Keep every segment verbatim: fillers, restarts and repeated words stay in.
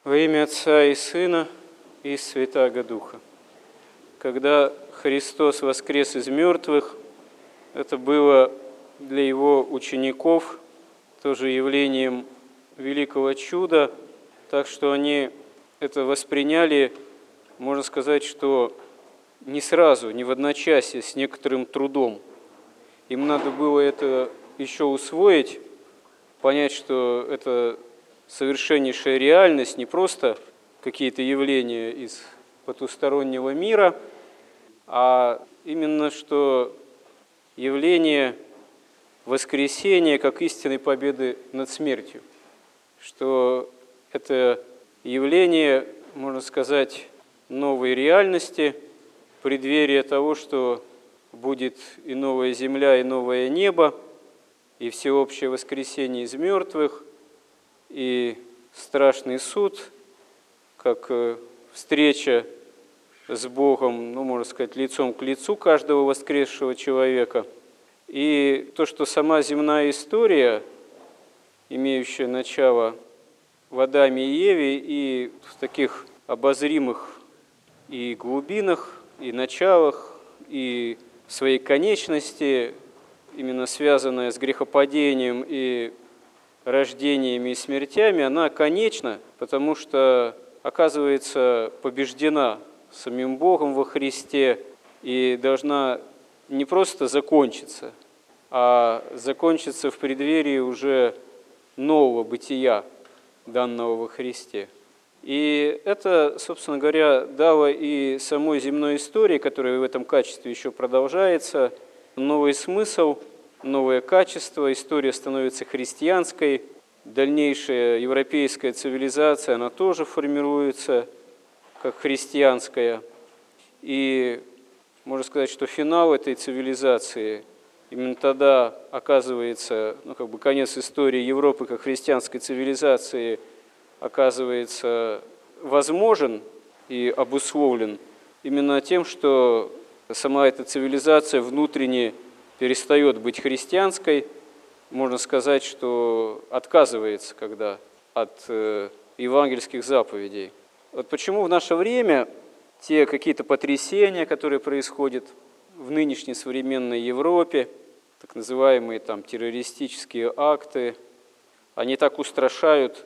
Во имя Отца и Сына и Святаго Духа. Когда Христос воскрес из мертвых, это было для Его учеников тоже явлением великого чуда, так что они это восприняли, можно сказать, что не сразу, не в одночасье, с некоторым трудом. Им надо было это еще усвоить, понять, что это совершеннейшая реальность, не просто какие-то явления из потустороннего мира, а именно что явление воскресения как истинной победы над смертью, что это явление, можно сказать, новой реальности, преддверие того, что будет и новая земля, и новое небо, и всеобщее воскресение из мертвых, и страшный суд, как встреча с Богом, ну, можно сказать, лицом к лицу каждого воскресшего человека. И то, что сама земная история, имеющая начало в Адаме и Еве, и в таких обозримых и глубинах, и началах, и в своей конечности, именно связанная с грехопадением и рождениями и смертями, она конечна, потому что оказывается побеждена самим Богом во Христе и должна не просто закончиться, а закончиться в преддверии уже нового бытия, данного во Христе. И это, собственно говоря, дало и самой земной истории, которая в этом качестве еще продолжается, новый смысл, новое качество, история становится христианской, дальнейшая европейская цивилизация, она тоже формируется как христианская. И можно сказать, что финал этой цивилизации именно тогда оказывается, ну, как бы конец истории Европы как христианской цивилизации оказывается возможен и обусловлен именно тем, что сама эта цивилизация внутренне перестает быть христианской, можно сказать, что отказывается когда от э, евангельских заповедей. Вот почему в наше время те какие-то потрясения, которые происходят в нынешней современной Европе, так называемые там террористические акты, они так устрашают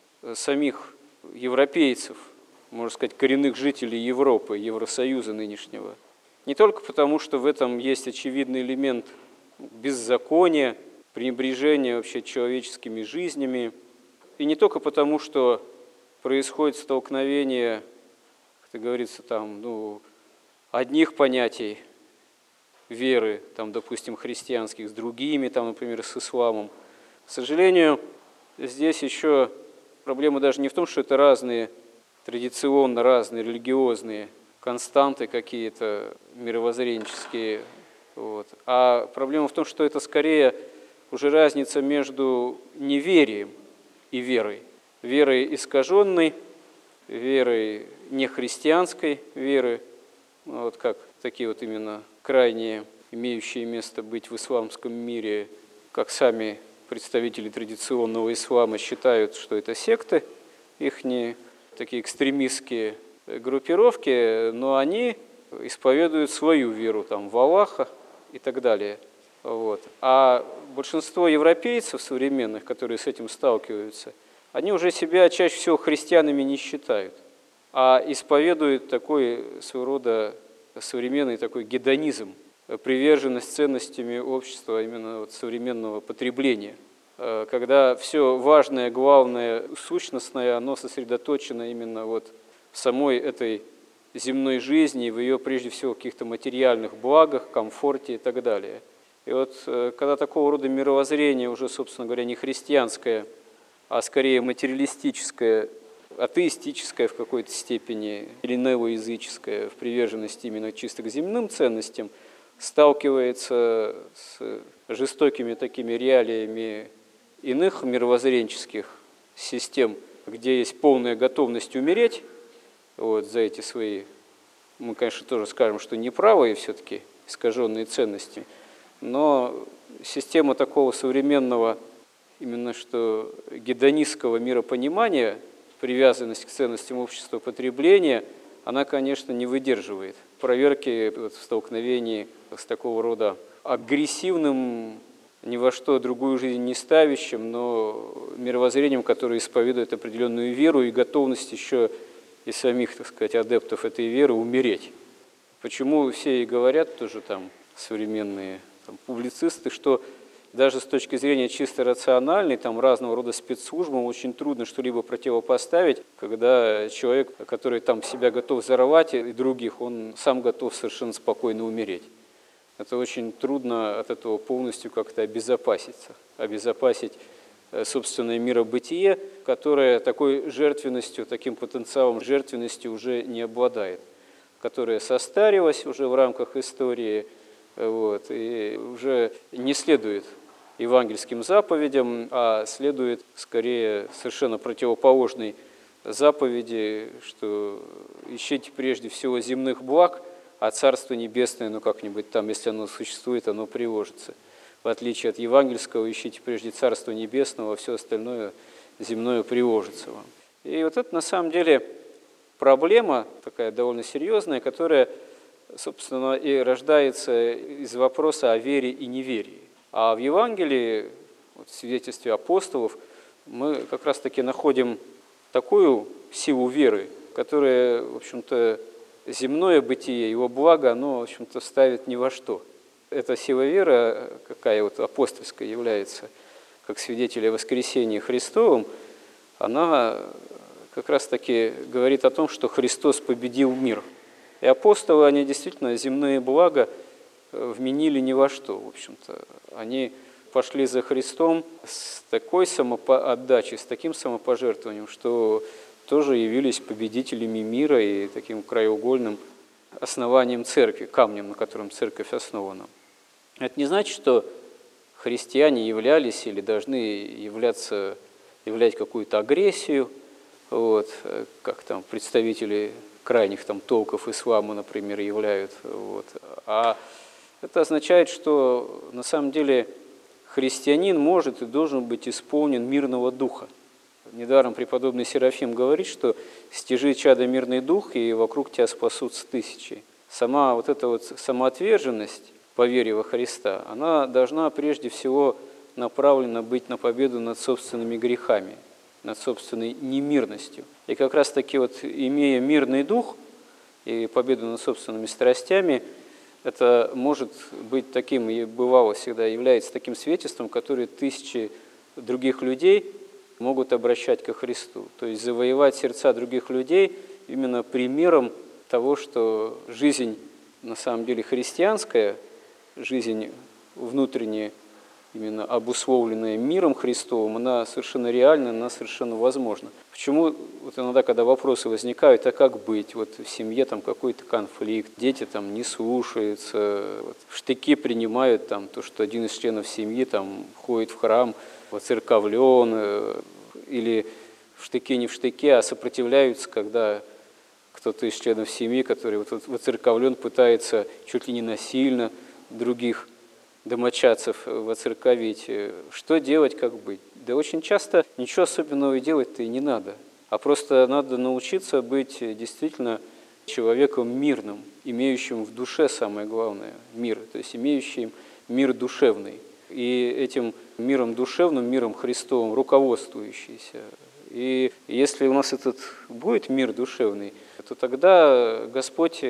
самих европейцев, можно сказать, коренных жителей Европы, Евросоюза нынешнего. Не только потому, что в этом есть очевидный элемент беззакония, пренебрежения вообще человеческими жизнями, и не только потому, что происходит столкновение, как говорится, там, ну, одних понятий веры, там, допустим, христианских с другими, там, например, с исламом. К сожалению, здесь еще проблема даже не в том, что это разные, традиционно разные религиозные константы какие-то мировоззренческие, вот. А проблема в том, что это скорее уже разница между неверием и верой. Верой искаженной, верой нехристианской веры, вот как такие вот именно крайние, имеющие место быть в исламском мире, как сами представители традиционного ислама считают, что это секты, их не такие экстремистские группировки, но они исповедуют свою веру там, в Аллаха и так далее. Вот. А большинство европейцев современных, которые с этим сталкиваются, они уже себя чаще всего христианами не считают, а исповедуют такой своего рода современный такой гедонизм, приверженность ценностями общества именно вот современного потребления, когда все важное, главное, сущностное, оно сосредоточено именно вот в самой этой земной жизни, в ее, прежде всего, каких-то материальных благах, комфорте и так далее. И вот когда такого рода мировоззрение уже, собственно говоря, не христианское, а скорее материалистическое, атеистическое в какой-то степени, или неоязыческое, в приверженности именно чисто к земным ценностям, сталкивается с жестокими такими реалиями иных мировоззренческих систем, где есть полная готовность умереть, вот, за эти свои, мы, конечно, тоже скажем, что неправые все-таки, искаженные ценности, но система такого современного, именно что гедонистского миропонимания, привязанность к ценностям общества потребления, она, конечно, не выдерживает проверки в столкновении с такого рода агрессивным, ни во что другую жизнь не ставящим, но мировоззрением, которое исповедует определенную веру и готовность еще и самих, так сказать, адептов этой веры умереть. Почему все и говорят тоже там современные там, публицисты, что даже с точки зрения чисто рациональной, там разного рода спецслужбам очень трудно что-либо противопоставить, когда человек, который там себя готов взорвать и других, он сам готов совершенно спокойно умереть. Это очень трудно от этого полностью как-то обезопаситься, обезопасить собственное миробытие, которое такой жертвенностью, таким потенциалом жертвенности уже не обладает, которое состарилось уже в рамках истории, вот, и уже не следует евангельским заповедям, а следует скорее совершенно противоположной заповеди, что ищите прежде всего земных благ, а Царство Небесное, ну как-нибудь там, если оно существует, оно приложится. В отличие от евангельского, ищите прежде Царство Небесного, а все остальное земное приложится вам. И вот это на самом деле проблема такая довольно серьезная, которая, собственно, и рождается из вопроса о вере и неверии. А в Евангелии, вот в свидетельстве апостолов, мы как раз-таки находим такую силу веры, которая, в общем-то, земное бытие, его благо, оно, в общем-то, ставит ни во что. Эта сила веры, какая вот апостольская является, как свидетель о воскресении Христовом, она как раз-таки говорит о том, что Христос победил мир. И апостолы, они действительно земные блага вменили ни во что, в общем-то. Они пошли за Христом с такой самоотдачей, с таким самопожертвованием, что тоже явились победителями мира и таким краеугольным основанием церкви, камнем, на котором церковь основана. Это не значит, что христиане являлись или должны являться, являть какую-то агрессию, вот, как там представители крайних там, толков ислама, например, являют. Вот. А это означает, что на самом деле христианин может и должен быть исполнен мирного духа. Недаром преподобный Серафим говорит, что «стяжи, чадо, мирный дух, и вокруг тебя спасутся тысячи». Сама вот эта вот самоотверженность по вере во Христа, она должна прежде всего направлена быть на победу над собственными грехами, над собственной немирностью. И как раз-таки вот имея мирный дух и победу над собственными страстями, это может быть таким, и бывало всегда, является таким свидетельством, которое тысячи других людей могут обращать ко Христу. То есть завоевать сердца других людей именно примером того, что жизнь на самом деле христианская, жизнь внутренняя, именно обусловленная миром Христовым, она совершенно реальна, она совершенно возможна. Почему вот иногда, когда вопросы возникают, а как быть? Вот в семье там какой-то конфликт, дети там не слушаются, вот, в штыки принимают там, то, что один из членов семьи там ходит в храм, воцерковлен, или в штыки не в штыке, а сопротивляются, когда кто-то из членов семьи, который вот воцерковлен, пытается чуть ли не насильно других домочадцев воцерковить. Что делать, как быть? Да очень часто ничего особенного делать-то и не надо, а просто надо научиться быть действительно человеком мирным, имеющим в душе самое главное – мир, то есть имеющим мир душевный. И этим миром душевным, миром Христовым руководствующийся. И если у нас этот будет мир душевный, то тогда Господь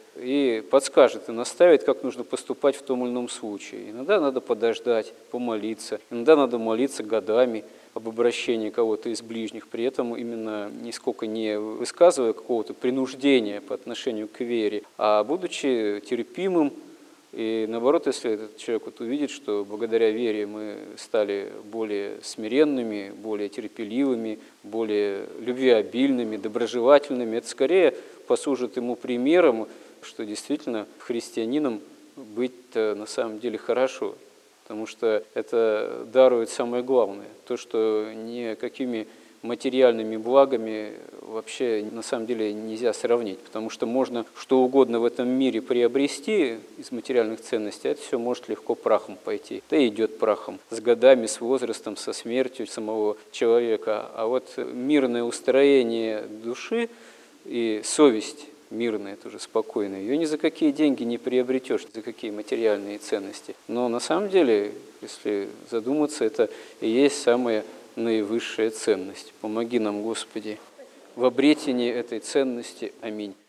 и подскажет, и наставит, как нужно поступать в том или ином случае. Иногда надо подождать, помолиться, иногда надо молиться годами об обращении кого-то из ближних, при этом именно нисколько не высказывая какого-то принуждения по отношению к вере, а будучи терпимым. И наоборот, если этот человек вот увидит, что благодаря вере мы стали более смиренными, более терпеливыми, более любвеобильными, доброжелательными, это скорее послужит ему примером, что действительно христианином быть-то на самом деле хорошо, потому что это дарует самое главное, то, что никакими материальными благами вообще на самом деле нельзя сравнить, потому что можно что угодно в этом мире приобрести из материальных ценностей, а это все может легко прахом пойти. Да и идет прахом с годами, с возрастом, со смертью самого человека. А вот мирное устроение души и совесть мирная, тоже спокойная, ее ни за какие деньги не приобретешь, ни за какие материальные ценности. Но на самом деле, если задуматься, это и есть самая наивысшая ценность. Помоги нам, Господи, в обретении этой ценности. Аминь.